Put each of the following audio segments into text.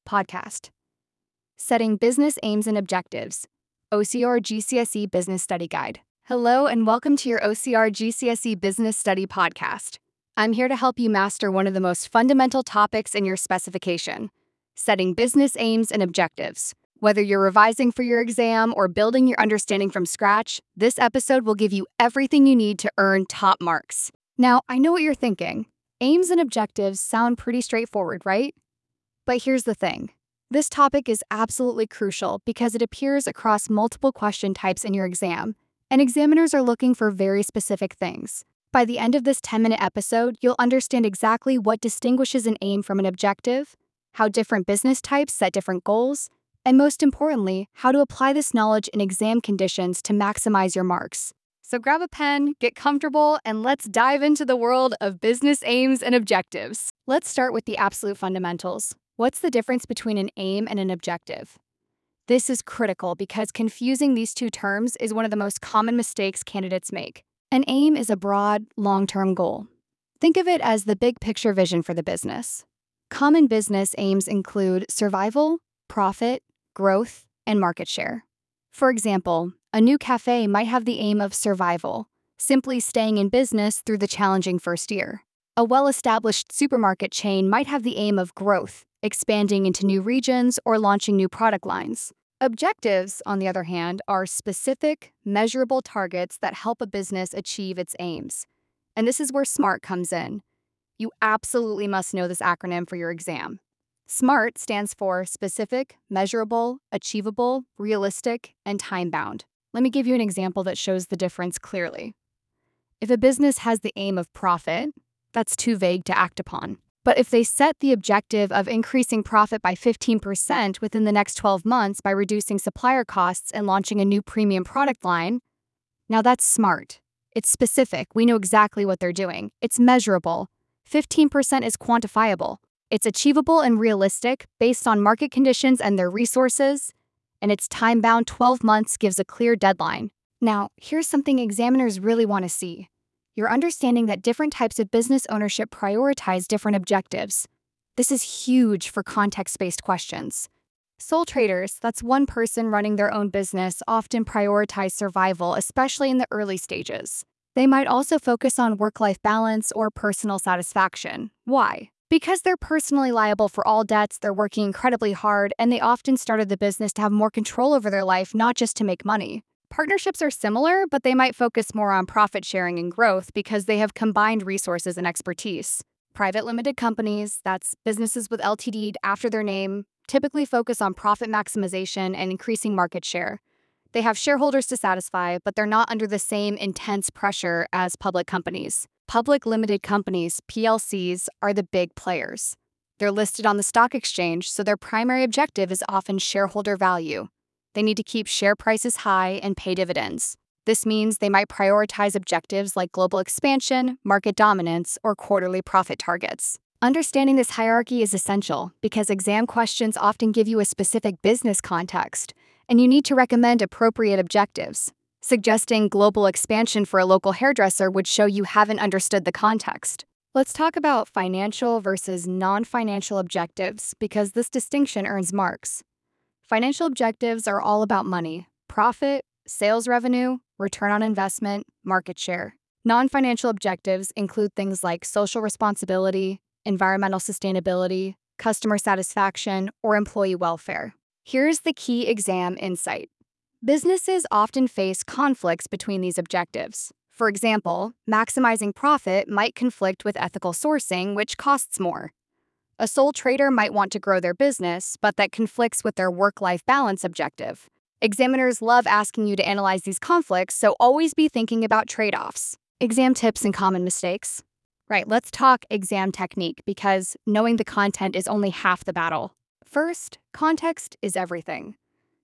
podcast. Setting Business Aims and Objectives, OCR GCSE Business Study Guide. Hello, and welcome to your OCR GCSE Business Study podcast. I'm here to help you master one of the most fundamental topics in your specification, setting business aims and objectives. Whether you're revising for your exam or building your understanding from scratch, this episode will give you everything you need to earn top marks. Now, I know what you're thinking. Aims and objectives sound pretty straightforward, right? But here's the thing. This topic is absolutely crucial because it appears across multiple question types in your exam, and examiners are looking for very specific things. By the end of this 10-minute episode, you'll understand exactly what distinguishes an aim from an objective, how different business types set different goals, and most importantly, how to apply this knowledge in exam conditions to maximize your marks. So grab a pen, get comfortable, and let's dive into the world of business aims and objectives. Let's start with the absolute fundamentals. What's the difference between an aim and an objective? This is critical because confusing these two terms is one of the most common mistakes candidates make. An aim is a broad, long-term goal. Think of it as the big picture vision for the business. Common business aims include survival, profit, growth, and market share. For example, a new cafe might have the aim of survival, simply staying in business through the challenging first year. A well-established supermarket chain might have the aim of growth, expanding into new regions or launching new product lines. Objectives, on the other hand, are specific, measurable targets that help a business achieve its aims. And this is where SMART comes in. You absolutely must know this acronym for your exam. SMART stands for specific, measurable, achievable, realistic, and time-bound. Let me give you an example that shows the difference clearly. If a business has the aim of profit, that's too vague to act upon. But if they set the objective of increasing profit by 15% within the next 12 months by reducing supplier costs and launching a new premium product line, now that's SMART. It's specific. We know exactly what they're doing. It's measurable. 15% is quantifiable. It's achievable and realistic based on market conditions and their resources. And it's time-bound. 12 months gives a clear deadline. Now, here's something examiners really want to see. You're understanding that different types of business ownership prioritize different objectives. This is huge for context-based questions. Sole traders, that's one person running their own business, often prioritize survival, especially in the early stages. They might also focus on work-life balance or personal satisfaction. Why? Because they're personally liable for all debts, they're working incredibly hard, and they often started the business to have more control over their life, not just to make money. Partnerships are similar, but they might focus more on profit sharing and growth because they have combined resources and expertise. Private limited companies, that's businesses with LTD after their name, typically focus on profit maximization and increasing market share. They have shareholders to satisfy, but they're not under the same intense pressure as public companies. Public limited companies, PLCs, are the big players. They're listed on the stock exchange, so their primary objective is often shareholder value. They need to keep share prices high and pay dividends. This means they might prioritize objectives like global expansion, market dominance, or quarterly profit targets. Understanding this hierarchy is essential because exam questions often give you a specific business context, and you need to recommend appropriate objectives. Suggesting global expansion for a local hairdresser would show you haven't understood the context. Let's talk about financial versus non-financial objectives because this distinction earns marks. Financial objectives are all about money, profit, sales revenue, return on investment, market share. Non-financial objectives include things like social responsibility, environmental sustainability, customer satisfaction, or employee welfare. Here's the key exam insight. Businesses often face conflicts between these objectives. For example, maximizing profit might conflict with ethical sourcing, which costs more. A sole trader might want to grow their business, but that conflicts with their work-life balance objective. Examiners love asking you to analyze these conflicts, so always be thinking about trade-offs. Exam tips and common mistakes. Right, let's talk exam technique because knowing the content is only half the battle. First, context is everything.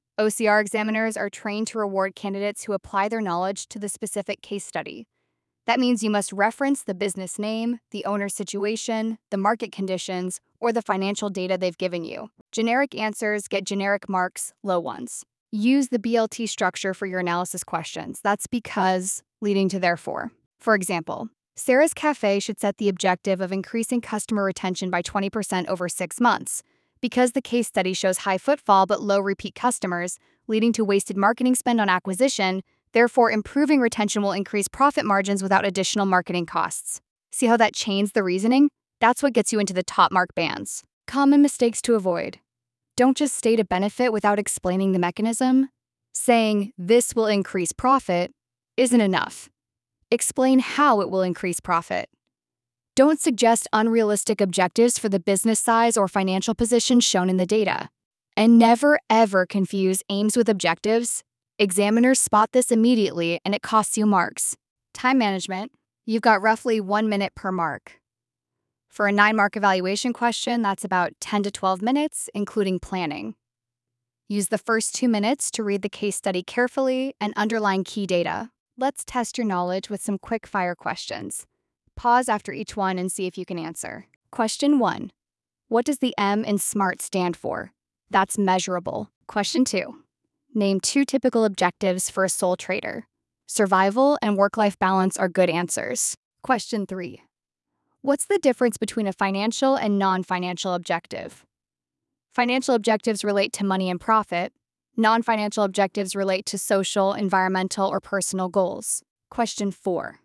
OCR examiners are trained to reward candidates who apply their knowledge to the specific case study. That means you must reference the business name, the owner's situation, the market conditions, or the financial data they've given you. Generic answers get generic marks, low ones. Use the BLT structure for your analysis questions. That's because leading to therefore. For example, Sarah's Cafe should set the objective of increasing customer retention by 20% over 6 months. Because the case study shows high footfall but low repeat customers, leading to wasted marketing spend on acquisition, therefore improving retention will increase profit margins without additional marketing costs. See how that chains the reasoning? That's what gets you into the top mark bands. Common mistakes to avoid. Don't just state a benefit without explaining the mechanism. Saying, "this will increase profit," isn't enough. Explain how it will increase profit. Don't suggest unrealistic objectives for the business size or financial position shown in the data. And never ever confuse aims with objectives. Examiners spot this immediately and it costs you marks. Time management. You've got roughly 1 minute per mark. For a 9-mark evaluation question, that's about 10 to 12 minutes, including planning. Use the first 2 minutes to read the case study carefully and underline key data. Let's test your knowledge with some quick-fire questions. Pause after each one and see if you can answer. Question 1. What does the M in SMART stand for? That's measurable. Question 2. Name 2 typical objectives for a sole trader. Survival and work-life balance are good answers. Question 3. What's the difference between a financial and non-financial objective? Financial objectives relate to money and profit. Non-financial objectives relate to social, environmental, or personal goals. Question 4.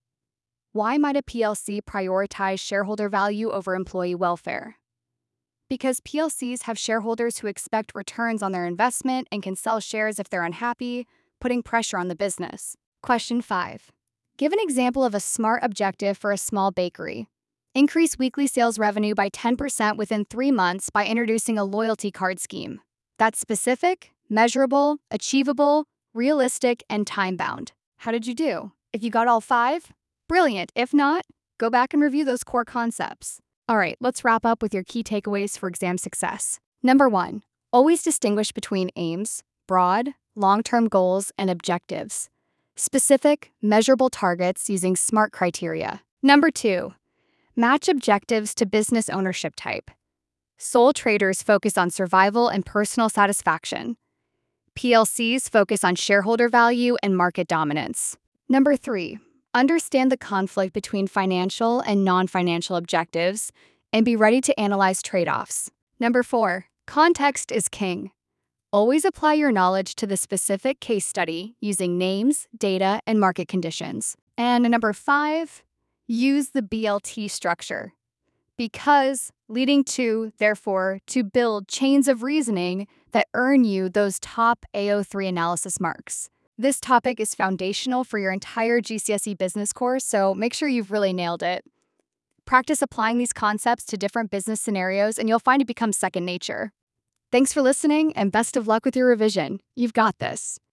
Why might a PLC prioritize shareholder value over employee welfare? Because PLCs have shareholders who expect returns on their investment and can sell shares if they're unhappy, putting pressure on the business. Question 5. Give an example of a SMART objective for a small bakery. Increase weekly sales revenue by 10% within 3 months by introducing a loyalty card scheme. That's specific, measurable, achievable, realistic, and time-bound. How did you do? If you got all 5, brilliant. If not, go back and review those core concepts. All right, let's wrap up with your key takeaways for exam success. Number 1, always distinguish between aims, broad, long-term goals, and objectives. Specific, measurable targets using SMART criteria. Number 2, match objectives to business ownership type. Sole traders focus on survival and personal satisfaction. PLCs focus on shareholder value and market dominance. Number 3, understand the conflict between financial and non-financial objectives and be ready to analyze trade-offs. Number 4, context is king. Always apply your knowledge to the specific case study using names, data, and market conditions. And number 5, use the BLT structure. Because leading to, therefore, to build chains of reasoning that earn you those top AO3 analysis marks. This topic is foundational for your entire GCSE business course, so make sure you've really nailed it. Practice applying these concepts to different business scenarios and you'll find it becomes second nature. Thanks for listening and best of luck with your revision. You've got this.